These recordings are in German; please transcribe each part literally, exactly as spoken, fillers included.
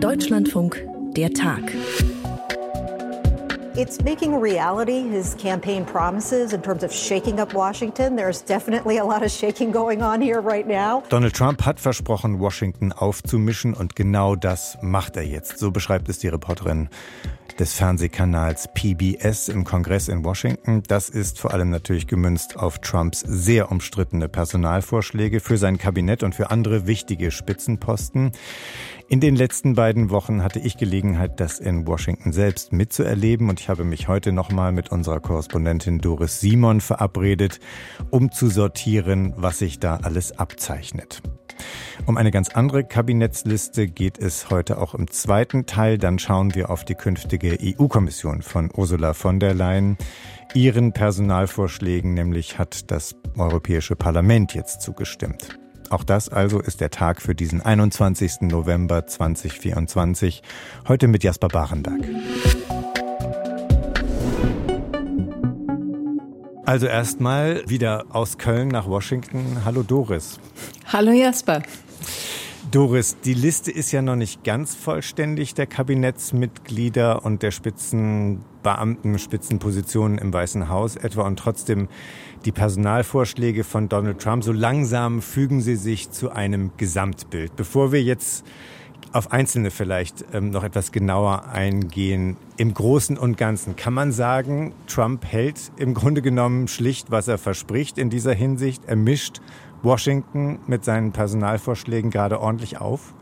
Deutschlandfunk, der Tag. It's making a reality, his campaign promises in terms of shaking up Washington. There's definitely a lot of shaking going on here right now. Donald Trump hat versprochen, Washington aufzumischen, und genau das macht er jetzt. So beschreibt es die Reporterin des Fernsehkanals P B S im Kongress in Washington. Das ist vor allem natürlich gemünzt auf Trumps sehr umstrittene Personalvorschläge für sein Kabinett und für andere wichtige Spitzenposten. In den letzten beiden Wochen hatte ich Gelegenheit, das in Washington selbst mitzuerleben, und ich habe mich heute nochmal mit unserer Korrespondentin Doris Simon verabredet, um zu sortieren, was sich da alles abzeichnet. Um eine ganz andere Kabinettsliste geht es heute auch im zweiten Teil. Dann schauen wir auf die künftige E U-Kommission von Ursula von der Leyen. Ihren Personalvorschlägen nämlich hat das Europäische Parlament jetzt zugestimmt. Auch das also ist der Tag für diesen einundzwanzigsten November zweitausendvierundzwanzig. Heute mit Jasper Barenberg. Also erstmal wieder aus Köln nach Washington. Hallo Doris. Hallo Jasper. Doris, die Liste ist ja noch nicht ganz vollständig, der Kabinettsmitglieder und der Spitzenbeamten, Spitzenpositionen im Weißen Haus etwa, und trotzdem die Personalvorschläge von Donald Trump, so langsam fügen sie sich zu einem Gesamtbild. Bevor wir jetzt auf Einzelne vielleicht ähm, noch etwas genauer eingehen, im Großen und Ganzen kann man sagen, Trump hält im Grunde genommen schlicht, was er verspricht in dieser Hinsicht. Er mischt Washington mit seinen Personalvorschlägen gerade ordentlich auf?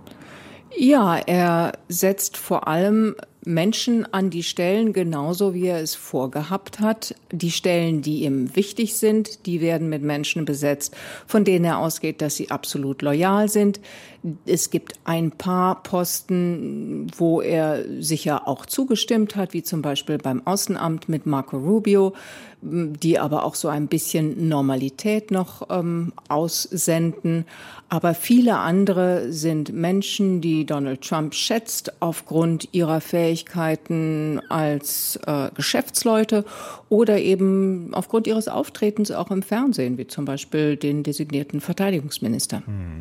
Ja, er setzt vor allem Menschen an die Stellen, genauso wie er es vorgehabt hat. Die Stellen, die ihm wichtig sind, die werden mit Menschen besetzt, von denen er ausgeht, dass sie absolut loyal sind. Es gibt ein paar Posten, wo er sicher auch zugestimmt hat, wie zum Beispiel beim Außenamt mit Marco Rubio, die aber auch so ein bisschen Normalität noch ähm, aussenden. Aber viele andere sind Menschen, die Donald Trump schätzt aufgrund ihrer Fähigkeiten als äh, Geschäftsleute oder eben aufgrund ihres Auftretens auch im Fernsehen, wie zum Beispiel den designierten Verteidigungsminister. Hm.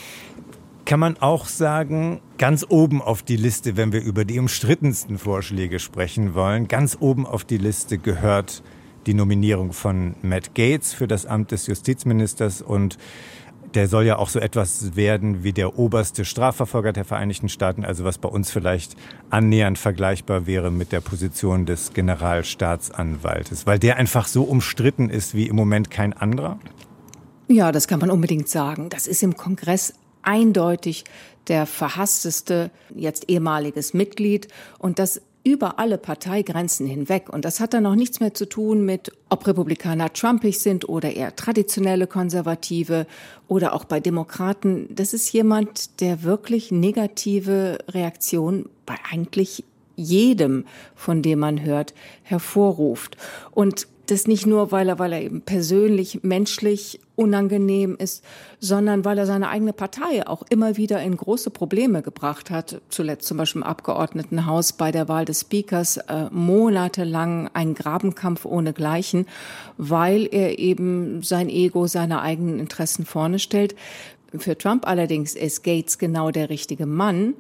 Kann man auch sagen, ganz oben auf die Liste, wenn wir über die umstrittensten Vorschläge sprechen wollen, ganz oben auf die Liste gehört die Nominierung von Matt Gaetz für das Amt des Justizministers, und der soll ja auch so etwas werden wie der oberste Strafverfolger der Vereinigten Staaten, also was bei uns vielleicht annähernd vergleichbar wäre mit der Position des Generalstaatsanwaltes, weil der einfach so umstritten ist wie im Moment kein anderer? Ja, das kann man unbedingt sagen. Das ist im Kongress eindeutig der verhassteste, jetzt ehemaliges Mitglied, und das über alle Parteigrenzen hinweg. Und das hat dann auch nichts mehr zu tun mit, ob Republikaner trumpig sind oder eher traditionelle Konservative oder auch bei Demokraten. Das ist jemand, der wirklich negative Reaktionen bei eigentlich jedem, von dem man hört, hervorruft. Und das nicht nur, weil er, weil er eben persönlich, menschlich unangenehm ist, sondern weil er seine eigene Partei auch immer wieder in große Probleme gebracht hat. Zuletzt zum Beispiel im Abgeordnetenhaus bei der Wahl des Speakers äh, monatelang ein Grabenkampf ohnegleichen, weil er eben sein Ego, seine eigenen Interessen vorne stellt. Für Trump allerdings ist Gaetz genau der richtige Mann,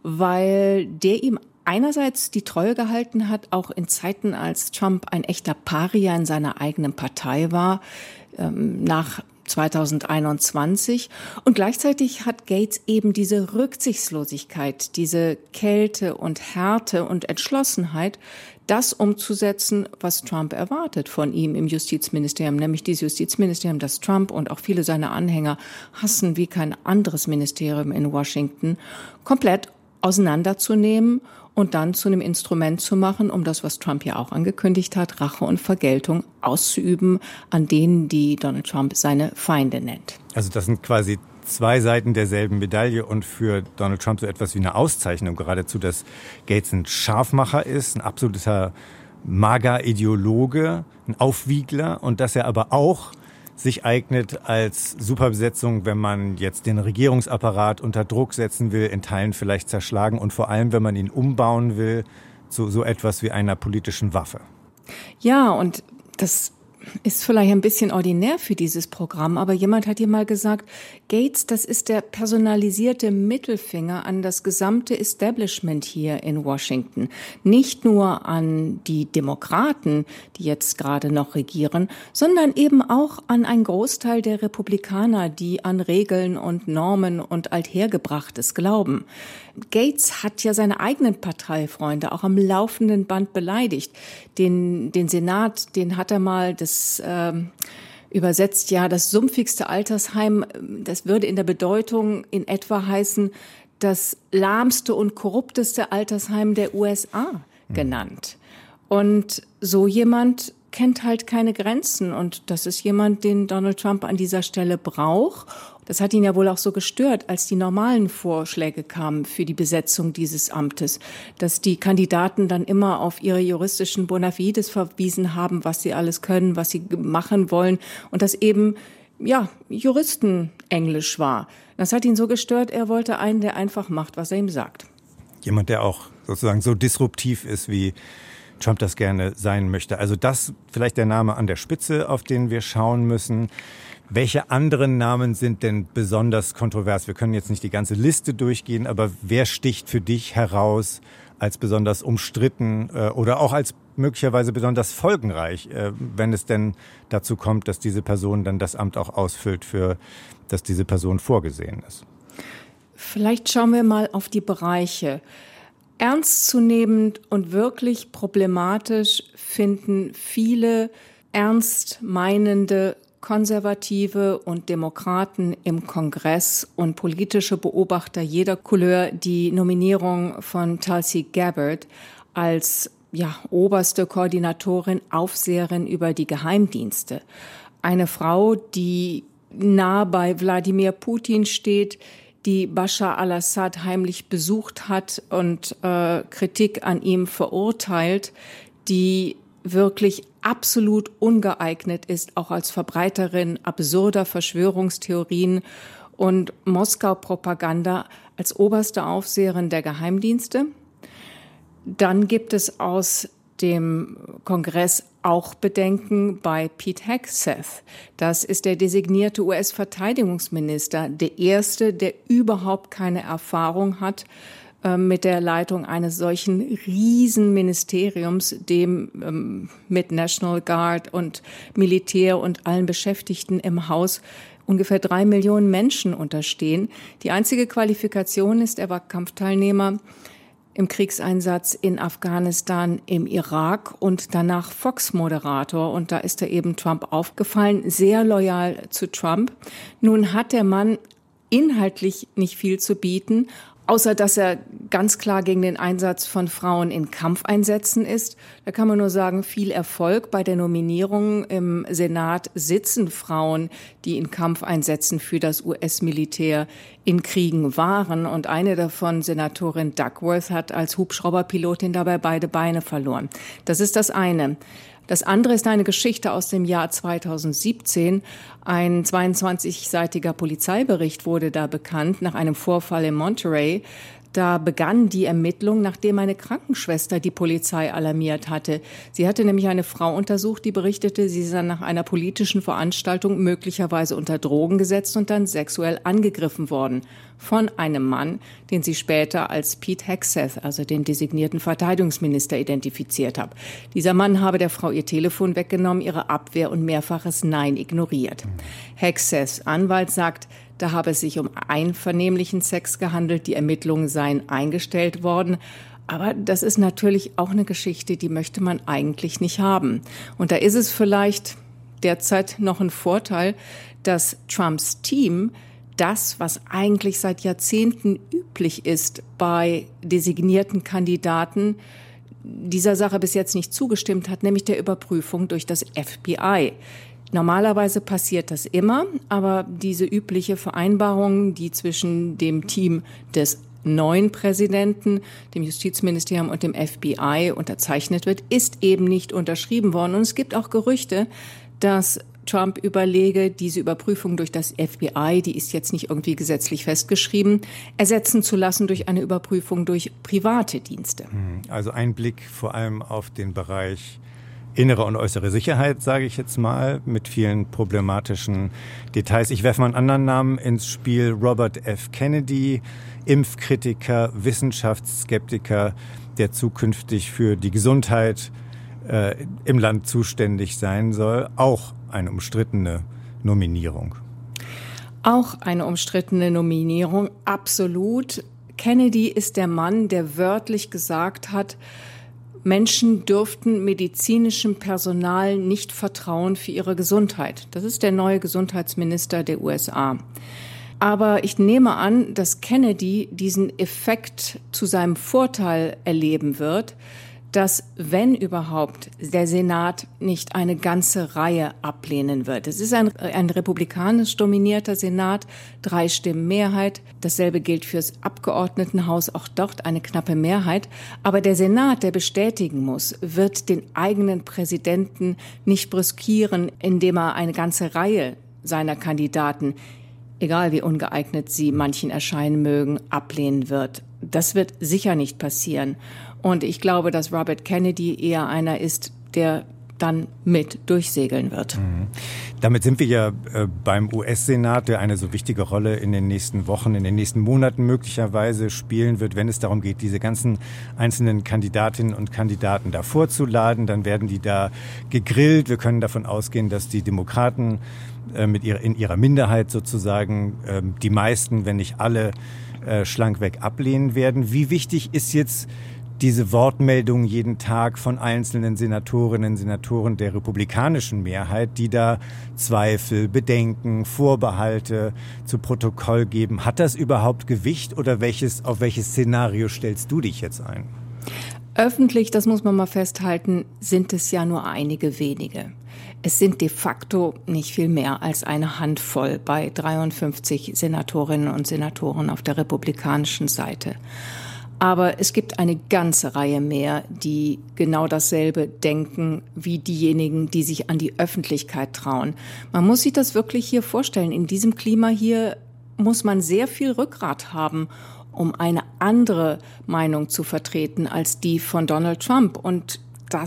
weil der ihm einerseits die Treue gehalten hat, auch in Zeiten, als Trump ein echter Paria in seiner eigenen Partei war, ähm, nach zweitausendeinundzwanzig. Und gleichzeitig hat Gaetz eben diese Rücksichtslosigkeit, diese Kälte und Härte und Entschlossenheit, das umzusetzen, was Trump erwartet von ihm im Justizministerium, nämlich dieses Justizministerium, das Trump und auch viele seiner Anhänger hassen wie kein anderes Ministerium in Washington, komplett auseinanderzunehmen und dann zu einem Instrument zu machen, um das, was Trump ja auch angekündigt hat, Rache und Vergeltung auszuüben an denen, die Donald Trump seine Feinde nennt. Also das sind quasi zwei Seiten derselben Medaille, und für Donald Trump so etwas wie eine Auszeichnung geradezu, dass Gaetz ein Scharfmacher ist, ein absoluter MAGA-Ideologe, ein Aufwiegler, und dass er aber auch sich eignet als Superbesetzung, wenn man jetzt den Regierungsapparat unter Druck setzen will, in Teilen vielleicht zerschlagen, und vor allem, wenn man ihn umbauen will zu so etwas wie einer politischen Waffe. Ja, und das ist vielleicht ein bisschen ordinär für dieses Programm, aber jemand hat hier mal gesagt, Gates, das ist der personalisierte Mittelfinger an das gesamte Establishment hier in Washington. Nicht nur an die Demokraten, die jetzt gerade noch regieren, sondern eben auch an einen Großteil der Republikaner, die an Regeln und Normen und Althergebrachtes glauben. Gates hat ja seine eigenen Parteifreunde auch am laufenden Band beleidigt. Den, den Senat, den hat er mal das ähm, übersetzt, ja, das sumpfigste Altersheim, das würde in der Bedeutung in etwa heißen, das lahmste und korrupteste Altersheim der U S A genannt. Und so jemand kennt halt keine Grenzen. Und das ist jemand, den Donald Trump an dieser Stelle braucht. Das hat ihn ja wohl auch so gestört, als die normalen Vorschläge kamen für die Besetzung dieses Amtes, dass die Kandidaten dann immer auf ihre juristischen Bonafides verwiesen haben, was sie alles können, was sie machen wollen und das eben, ja, Juristenenglisch war. Das hat ihn so gestört, er wollte einen, der einfach macht, was er ihm sagt. Jemand, der auch sozusagen so disruptiv ist, wie Trump das gerne sein möchte. Also das vielleicht der Name an der Spitze, auf den wir schauen müssen. Welche anderen Namen sind denn besonders kontrovers? Wir können jetzt nicht die ganze Liste durchgehen, aber wer sticht für dich heraus als besonders umstritten äh, oder auch als möglicherweise besonders folgenreich, äh, wenn es denn dazu kommt, dass diese Person dann das Amt auch ausfüllt, für das diese Person vorgesehen ist? Vielleicht schauen wir mal auf die Bereiche. Ernstzunehmend und wirklich problematisch finden viele ernst meinende Konservative und Demokraten im Kongress und politische Beobachter jeder Couleur die Nominierung von Tulsi Gabbard als ja, oberste Koordinatorin, Aufseherin über die Geheimdienste. Eine Frau, die nah bei Wladimir Putin steht, die Bashar al-Assad heimlich besucht hat und äh, Kritik an ihm verurteilt, die wirklich absolut ungeeignet ist, auch als Verbreiterin absurder Verschwörungstheorien und Moskau-Propaganda als oberste Aufseherin der Geheimdienste. Dann gibt es aus dem Kongress auch Bedenken bei Pete Hegseth. Das ist der designierte U S-Verteidigungsminister, der erste, der überhaupt keine Erfahrung hat äh, mit der Leitung eines solchen Riesenministeriums, dem ähm, mit National Guard und Militär und allen Beschäftigten im Haus ungefähr drei Millionen Menschen unterstehen. Die einzige Qualifikation ist, er war Kampfteilnehmer im Kriegseinsatz in Afghanistan, im Irak und danach Fox-Moderator. Und da ist er eben Trump aufgefallen, sehr loyal zu Trump. Nun hat der Mann inhaltlich nicht viel zu bieten, außer dass er ganz klar gegen den Einsatz von Frauen in Kampfeinsätzen ist. Da kann man nur sagen, viel Erfolg bei der Nominierung. Im Senat sitzen Frauen, die in Kampfeinsätzen für das U S-Militär in Kriegen waren. Und eine davon, Senatorin Duckworth, hat als Hubschrauberpilotin dabei beide Beine verloren. Das ist das eine. Das andere ist eine Geschichte aus dem Jahr zweitausendsiebzehn. Ein zweiundzwanzigseitiger Polizeibericht wurde da bekannt nach einem Vorfall in Monterey. Da begann die Ermittlung, nachdem eine Krankenschwester die Polizei alarmiert hatte. Sie hatte nämlich eine Frau untersucht, die berichtete, sie sei nach einer politischen Veranstaltung möglicherweise unter Drogen gesetzt und dann sexuell angegriffen worden von einem Mann, den sie später als Pete Hegseth, also den designierten Verteidigungsminister, identifiziert hat. Dieser Mann habe der Frau ihr Telefon weggenommen, ihre Abwehr und mehrfaches Nein ignoriert. Hegseths Anwalt sagt, da habe es sich um einvernehmlichen Sex gehandelt, die Ermittlungen seien eingestellt worden. Aber das ist natürlich auch eine Geschichte, die möchte man eigentlich nicht haben. Und da ist es vielleicht derzeit noch ein Vorteil, dass Trumps Team das, was eigentlich seit Jahrzehnten üblich ist bei designierten Kandidaten, dieser Sache bis jetzt nicht zugestimmt hat, nämlich der Überprüfung durch das F B I. Normalerweise passiert das immer, aber diese übliche Vereinbarung, die zwischen dem Team des neuen Präsidenten, dem Justizministerium und dem F B I unterzeichnet wird, ist eben nicht unterschrieben worden. Und es gibt auch Gerüchte, dass Trump überlege, diese Überprüfung durch das F B I, die ist jetzt nicht irgendwie gesetzlich festgeschrieben, ersetzen zu lassen durch eine Überprüfung durch private Dienste. Also ein Blick vor allem auf den Bereich innere und äußere Sicherheit, sage ich jetzt mal, mit vielen problematischen Details. Ich werfe mal einen anderen Namen ins Spiel, Robert F. Kennedy, Impfkritiker, Wissenschaftsskeptiker, der zukünftig für die Gesundheit äh, im Land zuständig sein soll. Auch eine umstrittene Nominierung. Auch eine umstrittene Nominierung, absolut. Kennedy ist der Mann, der wörtlich gesagt hat, Menschen dürften medizinischem Personal nicht vertrauen für ihre Gesundheit. Das ist der neue Gesundheitsminister der U S A. Aber ich nehme an, dass Kennedy diesen Effekt zu seinem Vorteil erleben wird, dass, wenn überhaupt, der Senat nicht eine ganze Reihe ablehnen wird. Es ist ein, ein republikanisch dominierter Senat, drei Stimmen Mehrheit. Dasselbe gilt fürs Abgeordnetenhaus, auch dort eine knappe Mehrheit. Aber der Senat, der bestätigen muss, wird den eigenen Präsidenten nicht brüskieren, indem er eine ganze Reihe seiner Kandidaten, egal wie ungeeignet sie manchen erscheinen mögen, ablehnen wird. Das wird sicher nicht passieren. Und ich glaube, dass Robert Kennedy eher einer ist, der dann mit durchsegeln wird. Mhm. Damit sind wir ja äh, beim U S-Senat, der eine so wichtige Rolle in den nächsten Wochen, in den nächsten Monaten möglicherweise spielen wird, wenn es darum geht, diese ganzen einzelnen Kandidatinnen und Kandidaten da vorzuladen. Dann werden die da gegrillt. Wir können davon ausgehen, dass die Demokraten äh, mit ihrer, in ihrer Minderheit sozusagen äh, die meisten, wenn nicht alle, äh, schlankweg ablehnen werden. Wie wichtig ist jetzt diese Wortmeldung jeden Tag von einzelnen Senatorinnen und Senatoren der republikanischen Mehrheit, die da Zweifel, Bedenken, Vorbehalte zu Protokoll geben? Hat das überhaupt Gewicht oder welches, auf welches Szenario stellst du dich jetzt ein? Öffentlich, das muss man mal festhalten, sind es ja nur einige wenige. Es sind de facto nicht viel mehr als eine Handvoll bei dreiundfünfzig Senatorinnen und Senatoren auf der republikanischen Seite. Aber es gibt eine ganze Reihe mehr, die genau dasselbe denken wie diejenigen, die sich an die Öffentlichkeit trauen. Man muss sich das wirklich hier vorstellen. In diesem Klima hier muss man sehr viel Rückgrat haben, um eine andere Meinung zu vertreten als die von Donald Trump. Und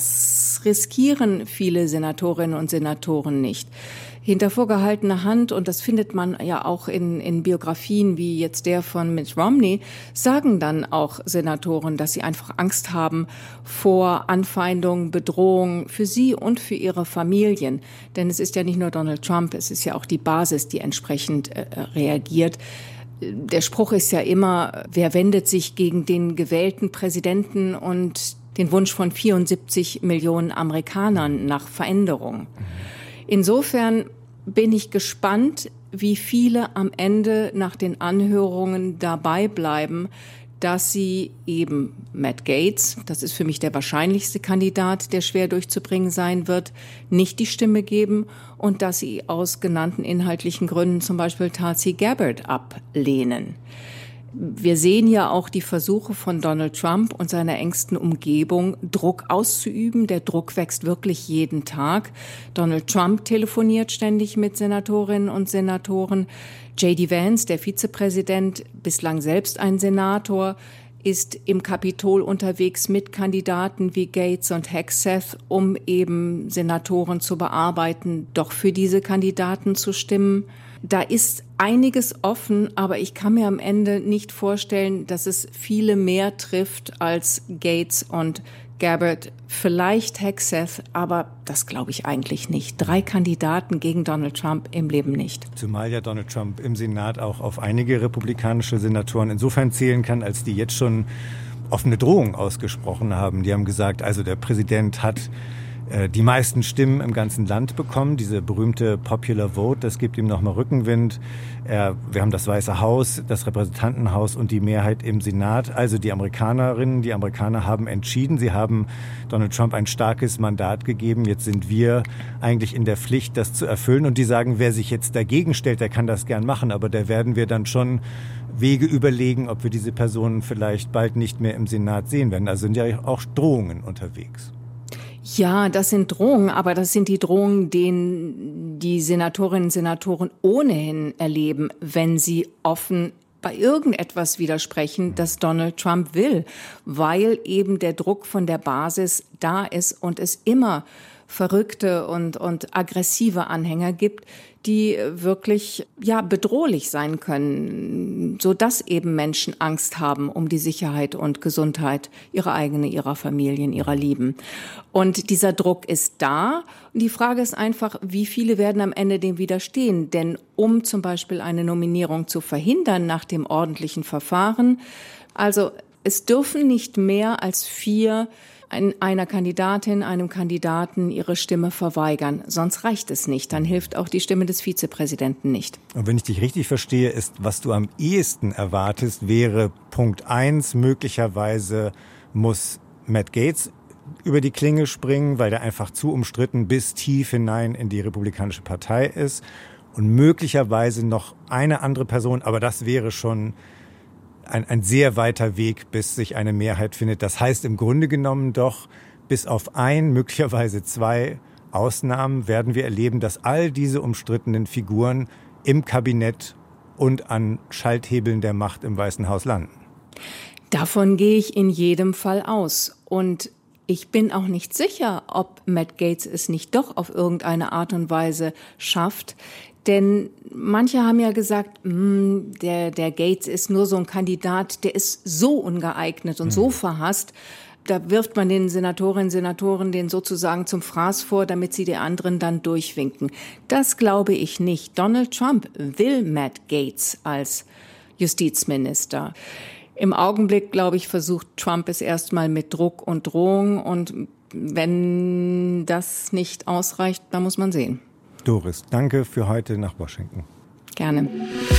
das riskieren viele Senatorinnen und Senatoren nicht. Hinter vorgehaltener Hand, und das findet man ja auch in, in Biografien wie jetzt der von Mitt Romney, sagen dann auch Senatoren, dass sie einfach Angst haben vor Anfeindung, Bedrohung für sie und für ihre Familien. Denn es ist ja nicht nur Donald Trump, es ist ja auch die Basis, die entsprechend äh, reagiert. Der Spruch ist ja immer, wer wendet sich gegen den gewählten Präsidenten und den Wunsch von vierundsiebzig Millionen Amerikanern nach Veränderung. Insofern bin ich gespannt, wie viele am Ende nach den Anhörungen dabei bleiben, dass sie eben Matt Gaetz, das ist für mich der wahrscheinlichste Kandidat, der schwer durchzubringen sein wird, nicht die Stimme geben und dass sie aus genannten inhaltlichen Gründen zum Beispiel Tulsi Gabbard ablehnen. Wir sehen ja auch die Versuche von Donald Trump und seiner engsten Umgebung, Druck auszuüben. Der Druck wächst wirklich jeden Tag. Donald Trump telefoniert ständig mit Senatorinnen und Senatoren. J D Vance, der Vizepräsident, bislang selbst ein Senator, ist im Kapitol unterwegs mit Kandidaten wie Gaetz und Hegseth, um eben Senatoren zu bearbeiten, doch für diese Kandidaten zu stimmen. Da ist einiges offen, aber ich kann mir am Ende nicht vorstellen, dass es viele mehr trifft als Gaetz und Gabbard, vielleicht Hegseth, aber das glaube ich eigentlich nicht. Drei Kandidaten gegen Donald Trump im Leben nicht. Zumal ja Donald Trump im Senat auch auf einige republikanische Senatoren insofern zählen kann, als die jetzt schon offene Drohungen ausgesprochen haben. Die haben gesagt, also der Präsident hat die meisten Stimmen im ganzen Land bekommen. Diese berühmte Popular Vote, das gibt ihm nochmal Rückenwind. Er, wir haben das Weiße Haus, das Repräsentantenhaus und die Mehrheit im Senat. Also die Amerikanerinnen, die Amerikaner haben entschieden. Sie haben Donald Trump ein starkes Mandat gegeben. Jetzt sind wir eigentlich in der Pflicht, das zu erfüllen. Und die sagen, wer sich jetzt dagegen stellt, der kann das gern machen. Aber da werden wir dann schon Wege überlegen, ob wir diese Personen vielleicht bald nicht mehr im Senat sehen werden. Also sind ja auch Drohungen unterwegs. Ja, das sind Drohungen, aber das sind die Drohungen, denen die Senatorinnen und Senatoren ohnehin erleben, wenn sie offen bei irgendetwas widersprechen, das Donald Trump will, weil eben der Druck von der Basis da ist und es immer verrückte und, und aggressive Anhänger gibt, die wirklich, ja, bedrohlich sein können, sodass eben Menschen Angst haben um die Sicherheit und Gesundheit ihrer eigenen, ihrer Familien, ihrer Lieben. Und dieser Druck ist da. Und die Frage ist einfach, wie viele werden am Ende dem widerstehen? Denn um zum Beispiel eine Nominierung zu verhindern nach dem ordentlichen Verfahren, also es dürfen nicht mehr als vier einer Kandidatin, einem Kandidaten ihre Stimme verweigern. Sonst reicht es nicht. Dann hilft auch die Stimme des Vizepräsidenten nicht. Und wenn ich dich richtig verstehe, ist, was du am ehesten erwartest, wäre Punkt eins, möglicherweise muss Matt Gaetz über die Klinge springen, weil der einfach zu umstritten bis tief hinein in die Republikanische Partei ist. Und möglicherweise noch eine andere Person, aber das wäre schon Ein, ein sehr weiter Weg, bis sich eine Mehrheit findet. Das heißt im Grunde genommen doch, bis auf ein, möglicherweise zwei Ausnahmen werden wir erleben, dass all diese umstrittenen Figuren im Kabinett und an Schalthebeln der Macht im Weißen Haus landen. Davon gehe ich in jedem Fall aus. Und ich bin auch nicht sicher, ob Matt Gaetz es nicht doch auf irgendeine Art und Weise schafft. Denn manche haben ja gesagt, mh, der, der Gaetz ist nur so ein Kandidat, der ist so ungeeignet und mhm. so verhasst. Da wirft man den Senatorinnen und Senatoren den sozusagen zum Fraß vor, damit sie die anderen dann durchwinken. Das glaube ich nicht. Donald Trump will Matt Gaetz als Justizminister. Im Augenblick, glaube ich, versucht Trump es erstmal mit Druck und Drohung. Und wenn das nicht ausreicht, dann muss man sehen. Doris, danke für heute nach Washington. Gerne.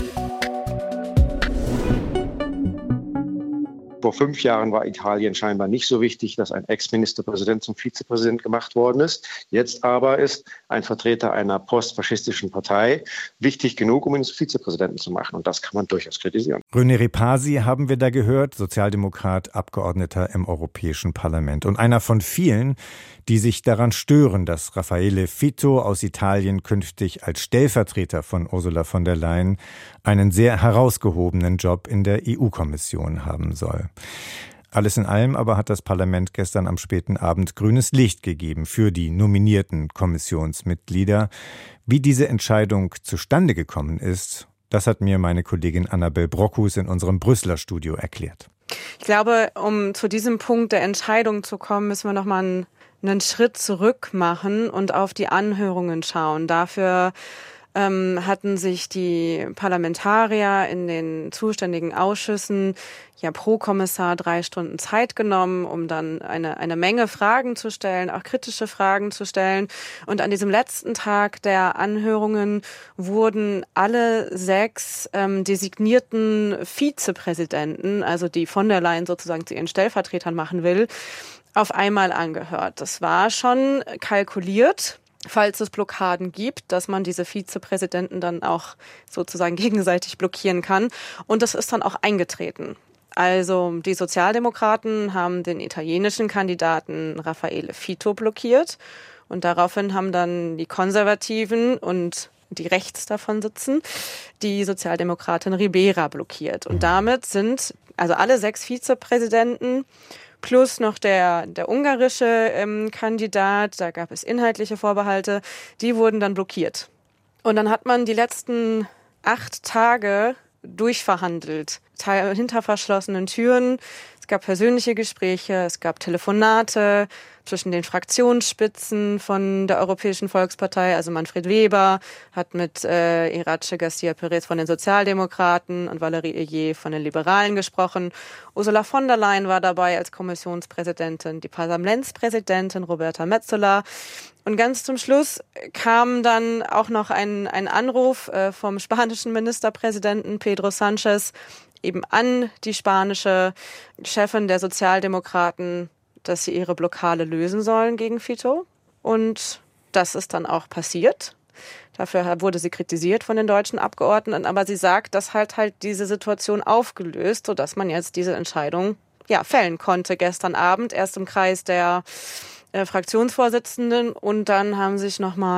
Vor fünf Jahren war Italien scheinbar nicht so wichtig, dass ein Ex-Ministerpräsident zum Vizepräsident gemacht worden ist. Jetzt aber ist ein Vertreter einer postfaschistischen Partei wichtig genug, um ihn zum Vizepräsidenten zu machen. Und das kann man durchaus kritisieren. René Repasi haben wir da gehört, Sozialdemokrat, Abgeordneter im Europäischen Parlament. Und einer von vielen, die sich daran stören, dass Raffaele Fitto aus Italien künftig als Stellvertreter von Ursula von der Leyen einen sehr herausgehobenen Job in der E U-Kommission haben soll. Alles in allem aber hat das Parlament gestern am späten Abend grünes Licht gegeben für die nominierten Kommissionsmitglieder. Wie diese Entscheidung zustande gekommen ist, das hat mir meine Kollegin Annabel Brockhus in unserem Brüsseler Studio erklärt. Ich glaube, um zu diesem Punkt der Entscheidung zu kommen, müssen wir noch mal einen, einen Schritt zurück machen und auf die Anhörungen schauen. Dafür ähm, hatten sich die Parlamentarier in den zuständigen Ausschüssen ja pro Kommissar drei Stunden Zeit genommen, um dann eine, eine Menge Fragen zu stellen, auch kritische Fragen zu stellen. Und an diesem letzten Tag der Anhörungen wurden alle sechs ähm, designierten Vizepräsidenten, also die von der Leyen sozusagen zu ihren Stellvertretern machen will, auf einmal angehört. Das war schon kalkuliert, falls es Blockaden gibt, dass man diese Vizepräsidenten dann auch sozusagen gegenseitig blockieren kann. Und das ist dann auch eingetreten. Also die Sozialdemokraten haben den italienischen Kandidaten Raffaele Fitto blockiert. Und daraufhin haben dann die Konservativen und die rechts davon sitzen, die Sozialdemokratin Ribera blockiert. Und damit sind also alle sechs Vizepräsidenten plus noch der, der ungarische ähm, Kandidat, da gab es inhaltliche Vorbehalte, die wurden dann blockiert. Und dann hat man die letzten acht Tage durchverhandelt, hinter verschlossenen Türen. Es gab persönliche Gespräche, es gab Telefonate zwischen den Fraktionsspitzen von der Europäischen Volkspartei. Also Manfred Weber hat mit äh, Iratxe García Pérez von den Sozialdemokraten und Valérie Ayé von den Liberalen gesprochen. Ursula von der Leyen war dabei als Kommissionspräsidentin, die Parlamentspräsidentin Roberta Metsola. Und ganz zum Schluss kam dann auch noch ein, ein Anruf äh, vom spanischen Ministerpräsidenten Pedro Sánchez eben an die spanische Chefin der Sozialdemokraten, dass sie ihre Blockade lösen sollen gegen Fitto. Und das ist dann auch passiert. Dafür wurde sie kritisiert von den deutschen Abgeordneten, aber sie sagt, dass halt halt diese Situation aufgelöst, sodass man jetzt diese Entscheidung ja fällen konnte gestern Abend, erst im Kreis der äh, Fraktionsvorsitzenden, und dann haben sich nochmal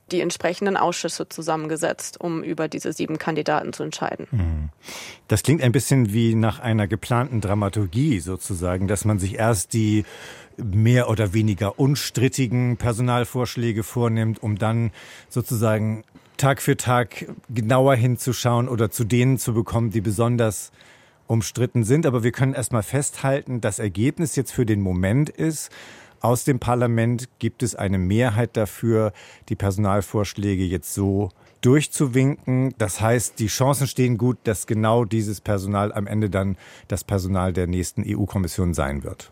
die entsprechenden Ausschüsse zusammengesetzt, um über diese sieben Kandidaten zu entscheiden. Das klingt ein bisschen wie nach einer geplanten Dramaturgie sozusagen, dass man sich erst die mehr oder weniger unstrittigen Personalvorschläge vornimmt, um dann sozusagen Tag für Tag genauer hinzuschauen oder zu denen zu bekommen, die besonders umstritten sind. Aber wir können erst mal festhalten, das Ergebnis jetzt für den Moment ist, aus dem Parlament gibt es eine Mehrheit dafür, die Personalvorschläge jetzt so durchzuwinken. Das heißt, die Chancen stehen gut, dass genau dieses Personal am Ende dann das Personal der nächsten E U-Kommission sein wird.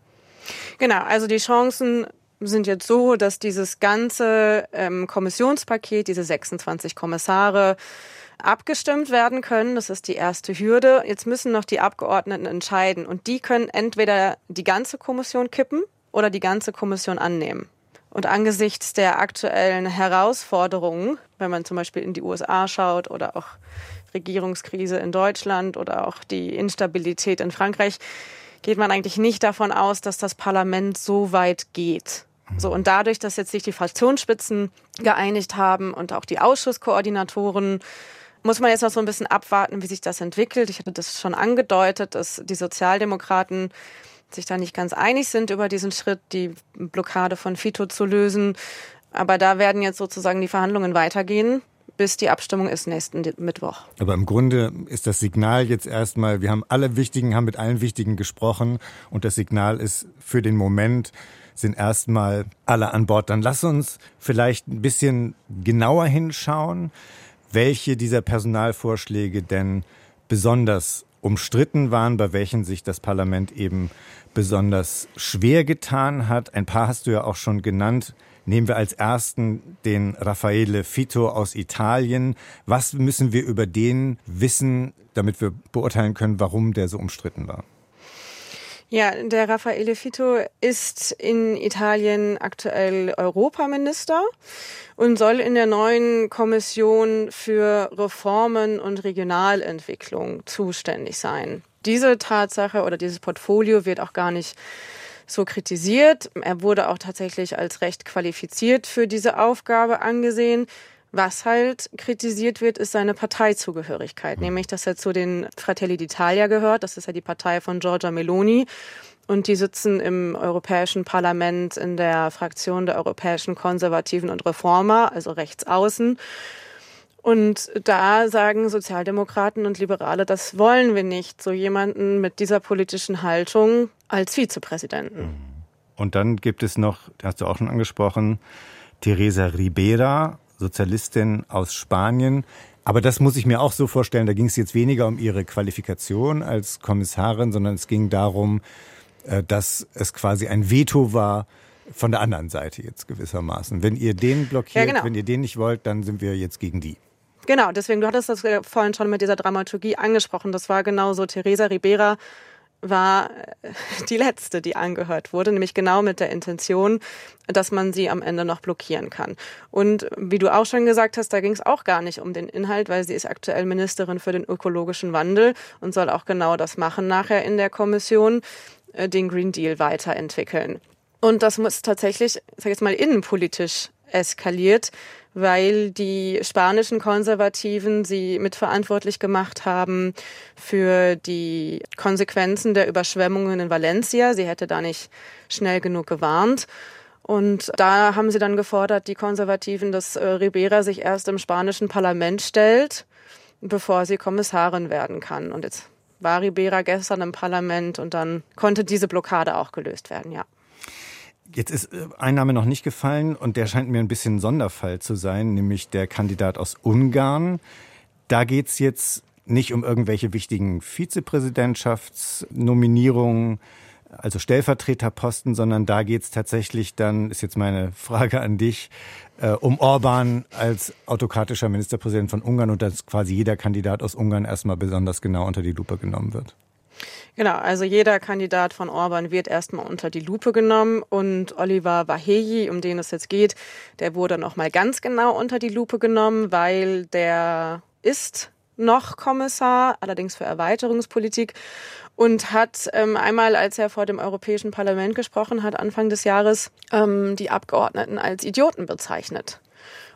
Genau, also die Chancen sind jetzt so, dass dieses ganze ähm, Kommissionspaket, diese sechsundzwanzig Kommissare, abgestimmt werden können. Das ist die erste Hürde. Jetzt müssen noch die Abgeordneten entscheiden. Und die können entweder die ganze Kommission kippen oder die ganze Kommission annehmen. Und angesichts der aktuellen Herausforderungen, wenn man zum Beispiel in die U S A schaut oder auch Regierungskrise in Deutschland oder auch die Instabilität in Frankreich, geht man eigentlich nicht davon aus, dass das Parlament so weit geht. So, und dadurch, dass jetzt sich die Fraktionsspitzen geeinigt haben und auch die Ausschusskoordinatoren, muss man jetzt noch so ein bisschen abwarten, wie sich das entwickelt. Ich hatte das schon angedeutet, dass die Sozialdemokraten sich da nicht ganz einig sind über diesen Schritt, die Blockade von Fito zu lösen. Aber da werden jetzt sozusagen die Verhandlungen weitergehen, bis die Abstimmung ist nächsten Mittwoch. Aber im Grunde ist das Signal jetzt erstmal, wir haben alle Wichtigen, haben mit allen Wichtigen gesprochen und das Signal ist für den Moment, sind erstmal alle an Bord. Dann lass uns vielleicht ein bisschen genauer hinschauen, welche dieser Personalvorschläge denn besonders umstritten waren, bei welchen sich das Parlament eben besonders schwer getan hat. Ein paar hast du ja auch schon genannt. Nehmen wir als ersten den Raffaele Fitto aus Italien. Was müssen wir über den wissen, damit wir beurteilen können, warum der so umstritten war? Ja, der Raffaele Fitto ist in Italien aktuell Europaminister und soll in der neuen Kommission für Reformen und Regionalentwicklung zuständig sein. Diese Tatsache oder dieses Portfolio wird auch gar nicht so kritisiert. Er wurde auch tatsächlich als recht qualifiziert für diese Aufgabe angesehen. Was halt kritisiert wird, ist seine Parteizugehörigkeit, mhm. nämlich, dass er zu den Fratelli d'Italia gehört. Das ist ja die Partei von Giorgia Meloni. Und die sitzen im Europäischen Parlament in der Fraktion der Europäischen Konservativen und Reformer, also rechts außen. Und da sagen Sozialdemokraten und Liberale, das wollen wir nicht, so jemanden mit dieser politischen Haltung als Vizepräsidenten. Und dann gibt es noch, hast du auch schon angesprochen, Teresa Ribera, Sozialistin aus Spanien. Aber das muss ich mir auch so vorstellen, da ging es jetzt weniger um ihre Qualifikation als Kommissarin, sondern es ging darum, dass es quasi ein Veto war von der anderen Seite jetzt gewissermaßen. Wenn ihr den blockiert, ja, genau. wenn ihr den nicht wollt, dann sind wir jetzt gegen die. Genau, deswegen, du hattest das vorhin schon mit dieser Dramaturgie angesprochen. Das war genauso. Teresa Ribera war die letzte, die angehört wurde, nämlich genau mit der Intention, dass man sie am Ende noch blockieren kann. Und wie du auch schon gesagt hast, da ging es auch gar nicht um den Inhalt, weil sie ist aktuell Ministerin für den ökologischen Wandel und soll auch genau das machen nachher in der Kommission, den Green Deal weiterentwickeln. Und das muss tatsächlich, sag ich jetzt mal, innenpolitisch eskaliert, weil die spanischen Konservativen sie mitverantwortlich gemacht haben für die Konsequenzen der Überschwemmungen in Valencia. Sie hätte da nicht schnell genug gewarnt. Und da haben sie dann gefordert, die Konservativen, dass Ribera sich erst im spanischen Parlament stellt, bevor sie Kommissarin werden kann. Und jetzt war Ribera gestern im Parlament und dann konnte diese Blockade auch gelöst werden, ja. Jetzt ist ein Name noch nicht gefallen und der scheint mir ein bisschen ein Sonderfall zu sein, nämlich der Kandidat aus Ungarn. Da geht's jetzt nicht um irgendwelche wichtigen Vizepräsidentschaftsnominierungen, also Stellvertreterposten, sondern da geht's tatsächlich dann, ist jetzt meine Frage an dich, äh, um Orban als autokratischer Ministerpräsident von Ungarn und dass quasi jeder Kandidat aus Ungarn erstmal besonders genau unter die Lupe genommen wird. Genau, also jeder Kandidat von Orban wird erstmal unter die Lupe genommen und Oliver Várhelyi, um den es jetzt geht, der wurde nochmal ganz genau unter die Lupe genommen, weil der ist noch Kommissar, allerdings für Erweiterungspolitik und hat ähm, einmal, als er vor dem Europäischen Parlament gesprochen hat, Anfang des Jahres, ähm, die Abgeordneten als Idioten bezeichnet.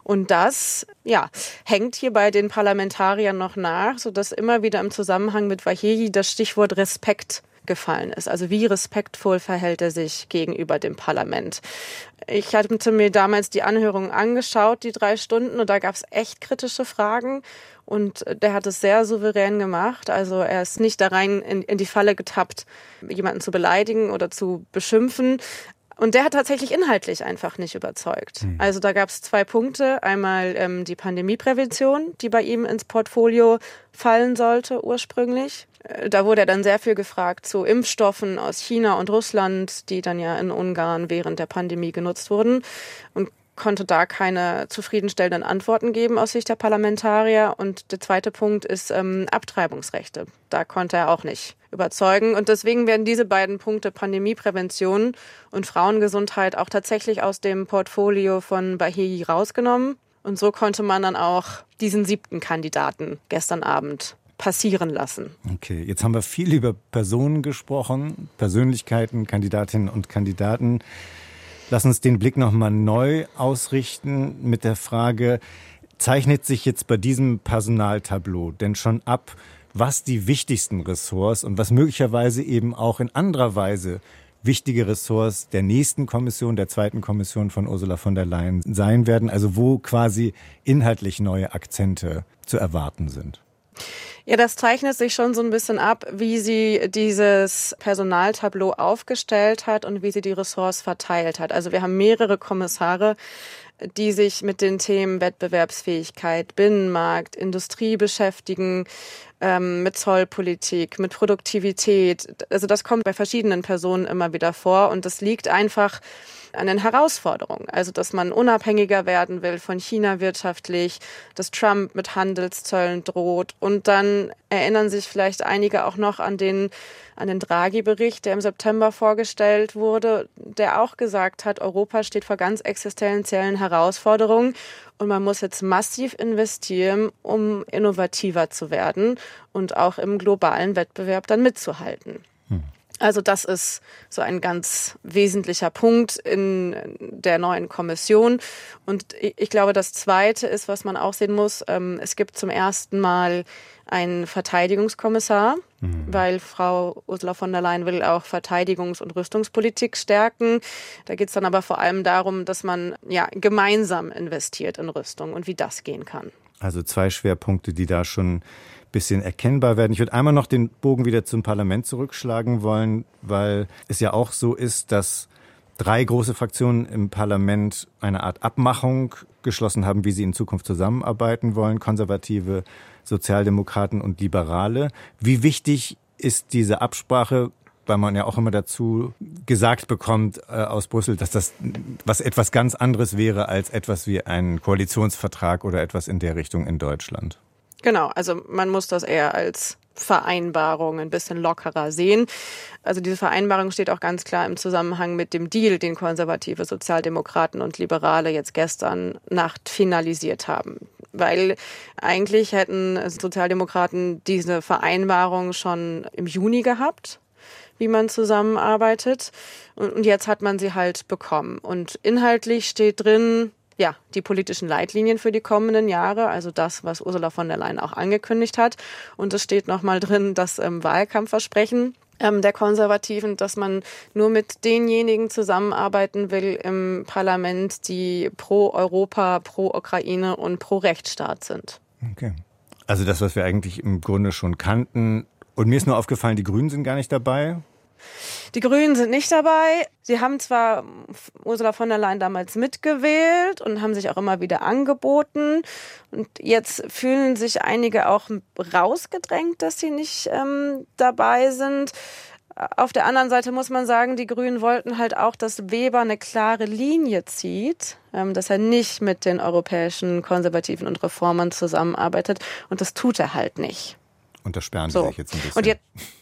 Und das, ja, hängt hier bei den Parlamentariern noch nach, sodass immer wieder im Zusammenhang mit Vahedi das Stichwort Respekt gefallen ist. Also wie respektvoll verhält er sich gegenüber dem Parlament? Ich hatte mir damals die Anhörung angeschaut, die drei Stunden, und da gab es echt kritische Fragen. Und der hat es sehr souverän gemacht. Also er ist nicht da rein in, in die Falle getappt, jemanden zu beleidigen oder zu beschimpfen. Und der hat tatsächlich inhaltlich einfach nicht überzeugt. Hm. Also da gab es zwei Punkte. Einmal ähm, die Pandemieprävention, die bei ihm ins Portfolio fallen sollte ursprünglich. Da wurde er dann sehr viel gefragt zu Impfstoffen aus China und Russland, die dann ja in Ungarn während der Pandemie genutzt wurden, und konnte da keine zufriedenstellenden Antworten geben aus Sicht der Parlamentarier. Und der zweite Punkt ist ähm, Abtreibungsrechte. Da konnte er auch nicht überzeugen. Und deswegen werden diese beiden Punkte, Pandemieprävention und Frauengesundheit, auch tatsächlich aus dem Portfolio von Vahedi rausgenommen. Und so konnte man dann auch diesen siebten Kandidaten gestern Abend passieren lassen. Okay, jetzt haben wir viel über Personen gesprochen, Persönlichkeiten, Kandidatinnen und Kandidaten. Lass uns den Blick nochmal neu ausrichten mit der Frage, zeichnet sich jetzt bei diesem Personaltableau denn schon ab, was die wichtigsten Ressorts und was möglicherweise eben auch in anderer Weise wichtige Ressorts der nächsten Kommission, der zweiten Kommission von Ursula von der Leyen sein werden, also wo quasi inhaltlich neue Akzente zu erwarten sind? Ja, das zeichnet sich schon so ein bisschen ab, wie sie dieses Personaltableau aufgestellt hat und wie sie die Ressorts verteilt hat. Also wir haben mehrere Kommissare, die sich mit den Themen Wettbewerbsfähigkeit, Binnenmarkt, Industrie beschäftigen, ähm, mit Zollpolitik, mit Produktivität. Also das kommt bei verschiedenen Personen immer wieder vor, und das liegt einfach an den Herausforderungen. Also, dass man unabhängiger werden will von China wirtschaftlich, dass Trump mit Handelszöllen droht. Und dann erinnern sich vielleicht einige auch noch an den, an den Draghi-Bericht, der im September vorgestellt wurde, der auch gesagt hat, Europa steht vor ganz existenziellen Herausforderungen und man muss jetzt massiv investieren, um innovativer zu werden und auch im globalen Wettbewerb dann mitzuhalten. Hm. Also das ist so ein ganz wesentlicher Punkt in der neuen Kommission. Und ich glaube, das Zweite ist, was man auch sehen muss, es gibt zum ersten Mal einen Verteidigungskommissar, mhm. weil Frau Ursula von der Leyen will auch Verteidigungs- und Rüstungspolitik stärken. Da geht es dann aber vor allem darum, dass man ja gemeinsam investiert in Rüstung und wie das gehen kann. Also zwei Schwerpunkte, die da schon bisschen erkennbar werden. Ich würde einmal noch den Bogen wieder zum Parlament zurückschlagen wollen, weil es ja auch so ist, dass drei große Fraktionen im Parlament eine Art Abmachung geschlossen haben, wie sie in Zukunft zusammenarbeiten wollen. Konservative, Sozialdemokraten und Liberale. Wie wichtig ist diese Absprache, weil man ja auch immer dazu gesagt bekommt äh, aus Brüssel, dass das was etwas ganz anderes wäre als etwas wie ein Koalitionsvertrag oder etwas in der Richtung in Deutschland? Genau, also man muss das eher als Vereinbarung ein bisschen lockerer sehen. Also diese Vereinbarung steht auch ganz klar im Zusammenhang mit dem Deal, den konservative Sozialdemokraten und Liberale jetzt gestern Nacht finalisiert haben. Weil eigentlich hätten Sozialdemokraten diese Vereinbarung schon im Juni gehabt, wie man zusammenarbeitet. Und jetzt hat man sie halt bekommen. Und inhaltlich steht drin, ja, die politischen Leitlinien für die kommenden Jahre, also das, was Ursula von der Leyen auch angekündigt hat. Und es steht nochmal drin, das ähm, Wahlkampfversprechen ähm, der Konservativen, dass man nur mit denjenigen zusammenarbeiten will im Parlament, die pro Europa, pro Ukraine und pro Rechtsstaat sind. Okay. Also das, was wir eigentlich im Grunde schon kannten. Und mir ist nur aufgefallen, die Grünen sind gar nicht dabei. Die Grünen sind nicht dabei. Sie haben zwar Ursula von der Leyen damals mitgewählt und haben sich auch immer wieder angeboten. Und jetzt fühlen sich einige auch rausgedrängt, dass sie nicht ähm, dabei sind. Auf der anderen Seite muss man sagen, die Grünen wollten halt auch, dass Weber eine klare Linie zieht, ähm, dass er nicht mit den europäischen Konservativen und Reformern zusammenarbeitet. Und das tut er halt nicht. Und das sperren so. Sie sich jetzt ein bisschen. Und jetzt,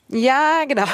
ja, genau.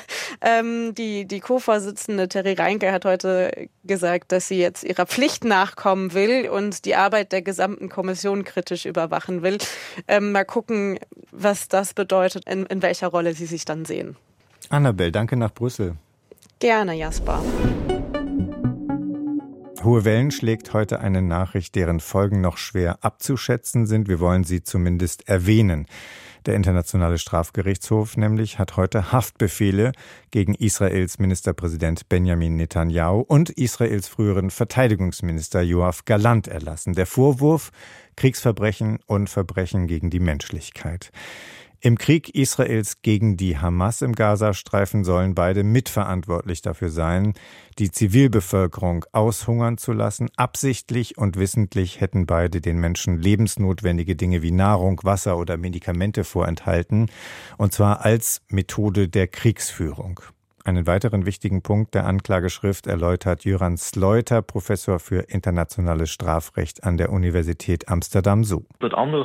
ähm, die, die Co-Vorsitzende Terry Reinke hat heute gesagt, dass sie jetzt ihrer Pflicht nachkommen will und die Arbeit der gesamten Kommission kritisch überwachen will. Ähm, mal gucken, was das bedeutet, in, in welcher Rolle sie sich dann sehen. Annabel, danke nach Brüssel. Gerne, Jasper. Hohe Wellen schlägt heute eine Nachricht, deren Folgen noch schwer abzuschätzen sind. Wir wollen sie zumindest erwähnen. Der Internationale Strafgerichtshof nämlich hat heute Haftbefehle gegen Israels Ministerpräsident Benjamin Netanyahu und Israels früheren Verteidigungsminister Yoav Gallant erlassen. Der Vorwurf: Kriegsverbrechen und Verbrechen gegen die Menschlichkeit. Im Krieg Israels gegen die Hamas im Gazastreifen sollen beide mitverantwortlich dafür sein, die Zivilbevölkerung aushungern zu lassen. Absichtlich und wissentlich hätten beide den Menschen lebensnotwendige Dinge wie Nahrung, Wasser oder Medikamente vorenthalten, und zwar als Methode der Kriegsführung. Einen weiteren wichtigen Punkt der Anklageschrift erläutert Jöran Sleuter, Professor für internationales Strafrecht an der Universität Amsterdam, so. Der andere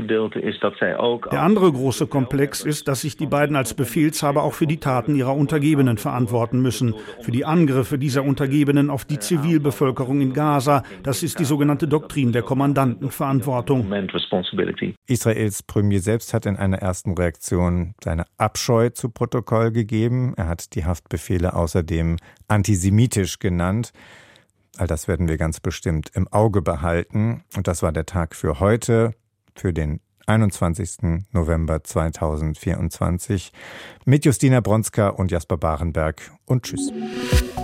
große Komplex ist, dass sich die beiden als Befehlshaber auch für die Taten ihrer Untergebenen verantworten müssen. Für die Angriffe dieser Untergebenen auf die Zivilbevölkerung in Gaza. Das ist die sogenannte Doktrin der Kommandantenverantwortung. Israels Premier selbst hat in einer ersten Reaktion seine Abscheu zu Protokoll gegeben. Er hat die Haftbefehle außerdem antisemitisch genannt. All das werden wir ganz bestimmt im Auge behalten. Und das war der Tag für heute, für den einundzwanzigsten November zweitausendvierundzwanzig. Mit Justina Bronska und Jasper Barenberg. Und tschüss.